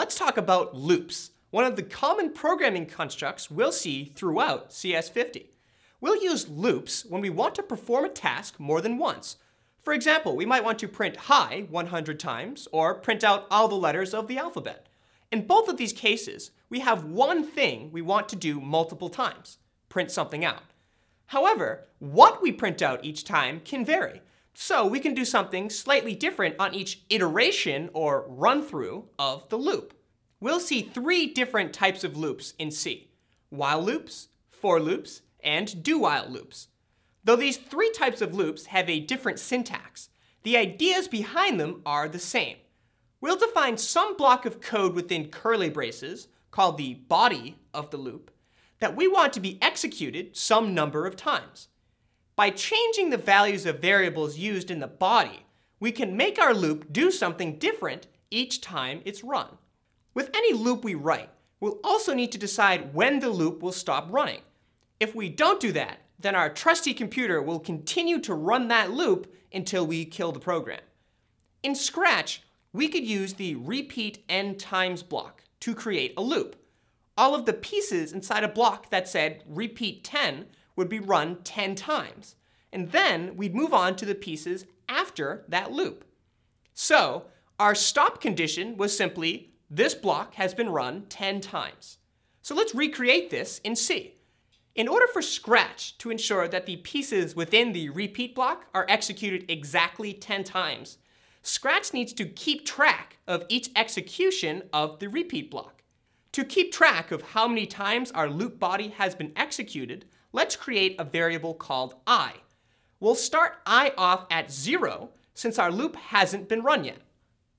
let's talk about loops, one of the common programming constructs we'll see throughout CS50. We'll use loops when we want to perform a task more than once. For example, we might want to print hi 100 times or print out all the letters of the alphabet. In both of these cases, we have one thing we want to do multiple times, print something out. However, what we print out each time can vary. So we can do something slightly different on each iteration or run-through of the loop. We'll see three different types of loops in C: while loops, for loops, and do-while loops. Though these three types of loops have a different syntax, the ideas behind them are the same. We'll define some block of code within curly braces, called the body of the loop, that we want to be executed some number of times. By changing the values of variables used in the body, we can make our loop do something different each time it's run. With any loop we write, we'll also need to decide when the loop will stop running. If we don't do that, then our trusty computer will continue to run that loop until we kill the program. In Scratch, we could use the repeat n times block to create a loop. All of the pieces inside a block that said repeat 10 would be run 10 times. And then we'd move on to the pieces after that loop. So our stop condition was simply this block has been run 10 times. So let's recreate this in C. In order for Scratch to ensure that the pieces within the repeat block are executed exactly 10 times, Scratch needs to keep track of each execution of the repeat block. To keep track of how many times our loop body has been executed, let's create a variable called I. We'll start I off at 0 since our loop hasn't been run yet.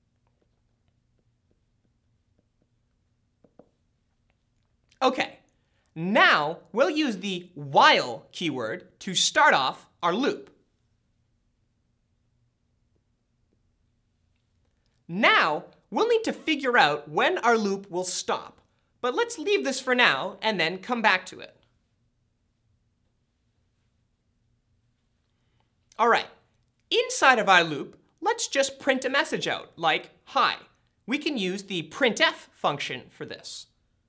Okay, now we'll use the while keyword to start off our loop. Now, we'll need to figure out when our loop will stop, but let's leave this for now and then come back to it. All right, inside of our loop, let's just print a message out, like hi. We can use the printf function for this.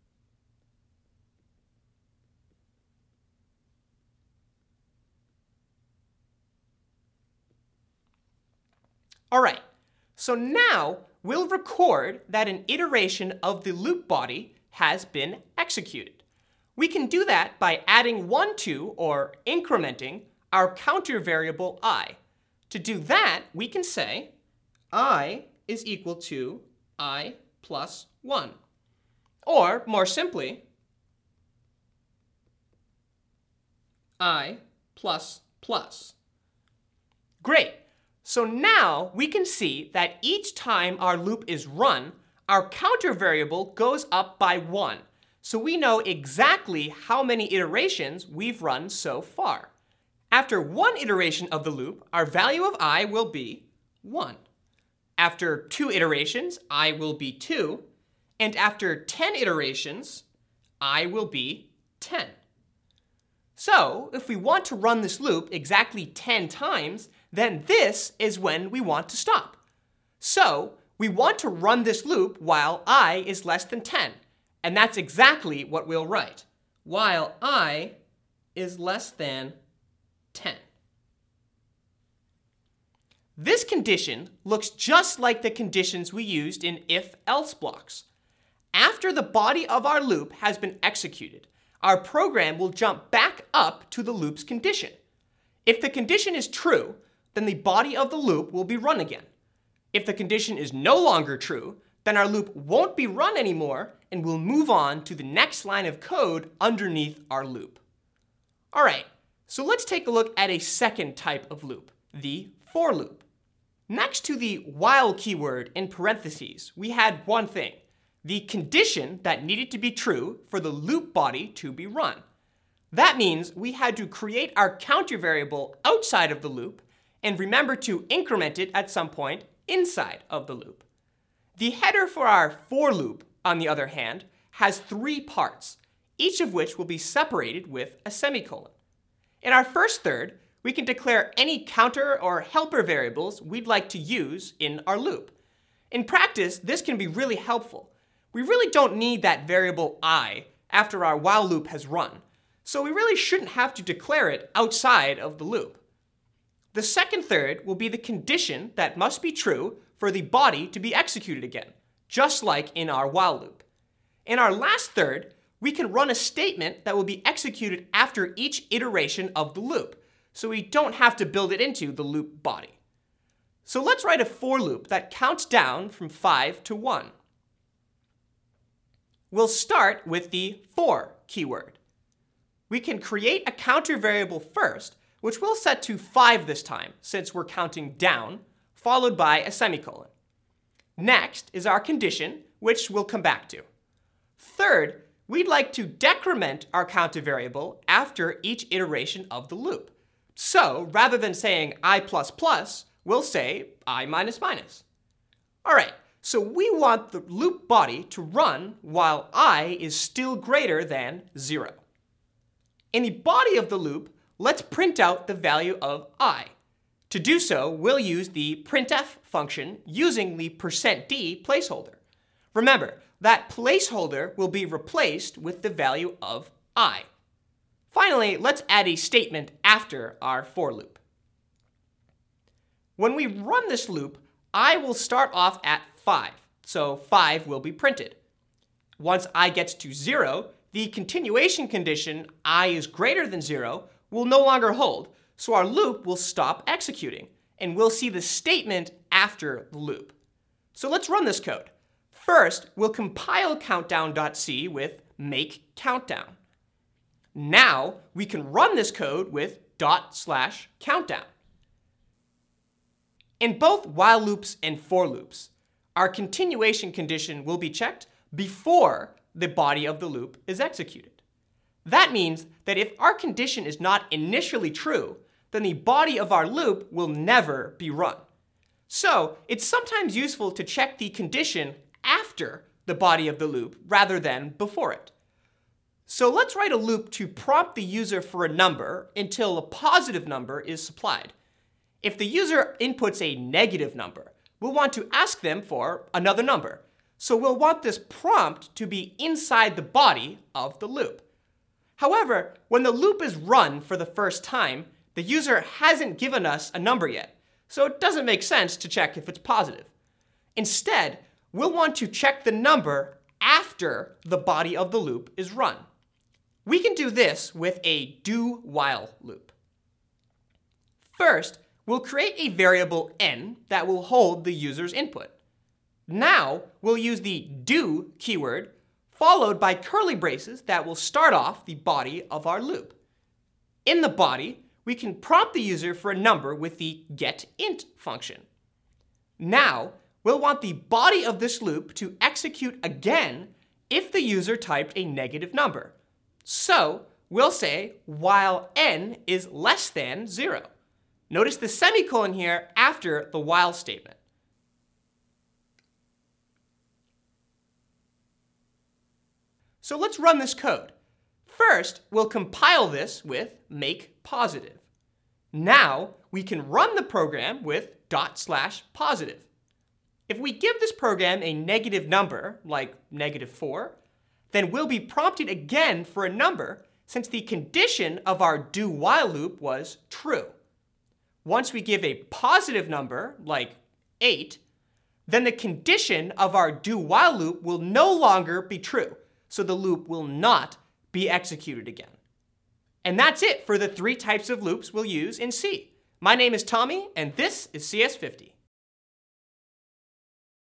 All right, so now we'll record that an iteration of the loop body has been executed. We can do that by adding 1 to, or incrementing, our counter variable I. To do that, we can say I is equal to I plus 1. Or, more simply, I plus plus. Great. So now we can see that each time our loop is run, our counter variable goes up by 1. So we know exactly how many iterations we've run so far. After one iteration of the loop, our value of I will be 1. After 2 iterations, I will be 2. And after 10 iterations, I will be 10. So if we want to run this loop exactly 10 times, then this is when we want to stop. So we want to run this loop while I is less than 10. And that's exactly what we'll write. While I is less than 10. This condition looks just like the conditions we used in if-else blocks. After the body of our loop has been executed, our program will jump back up to the loop's condition. If the condition is true, then the body of the loop will be run again. If the condition is no longer true, then our loop won't be run anymore and we'll move on to the next line of code underneath our loop. All right, so let's take a look at a second type of loop, the for loop. Next to the while keyword in parentheses, we had one thing, the condition that needed to be true for the loop body to be run. That means we had to create our counter variable outside of the loop and remember to increment it at some point inside of the loop. The header for our for loop, on the other hand, has 3 parts, each of which will be separated with a semicolon. In our first third, we can declare any counter or helper variables we'd like to use in our loop. In practice, this can be really helpful. we really don't need that variable I after our while loop has run, so we really shouldn't have to declare it outside of the loop. The second third will be the condition that must be true for the body to be executed again, just like in our while loop. In our last third, we can run a statement that will be executed after each iteration of the loop, so we don't have to build it into the loop body. So let's write a for loop that counts down from 5 to 1. We'll start with the for keyword. We can create a counter variable first, which we'll set to 5 this time, since we're counting down, followed by a semicolon. Next is our condition, which we'll come back to. Third, we'd like to decrement our counter variable after each iteration of the loop. So rather than saying I++, we'll say I minus minus. All right, so we want the loop body to run while I is still greater than 0. In the body of the loop, let's print out the value of I. To do so, we'll use the printf function using the %d placeholder. Remember, that placeholder will be replaced with the value of I. Finally, let's add a statement after our for loop. When we run this loop, I will start off at 5, so 5 will be printed. Once I gets to 0, the continuation condition I is greater than 0 will no longer hold, so our loop will stop executing, and we'll see the statement after the loop. So let's run this code. First, we'll compile countdown.c with make countdown. Now, we can run this code with /countdown. In both while loops and for loops, our continuation condition will be checked before the body of the loop is executed. That means that if our condition is not initially true, then the body of our loop will never be run. So it's sometimes useful to check the condition after the body of the loop rather than before it. So let's write a loop to prompt the user for a number until a positive number is supplied. If the user inputs a negative number, we'll want to ask them for another number. So we'll want this prompt to be inside the body of the loop. However, when the loop is run for the first time, the user hasn't given us a number yet, so it doesn't make sense to check if it's positive. Instead, we'll want to check the number after the body of the loop is run. We can do this with a do-while loop. First, we'll create a variable n that will hold the user's input. Now, we'll use the do keyword followed by curly braces that will start off the body of our loop. In the body, we can prompt the user for a number with the getInt function. Now, we'll want the body of this loop to execute again if the user typed a negative number. So, we'll say while n is less than 0. Notice the semicolon here after the while statement. So let's run this code. First, we'll compile this with make positive. Now, we can run the program with /positive. If we give this program a negative number, like -4, then we'll be prompted again for a number since the condition of our do-while loop was true. Once we give a positive number, like 8, then the condition of our do-while loop will no longer be true, so the loop will not be executed again. And that's it for the 3 types of loops we'll use in C. My name is Tommy, and this is CS50.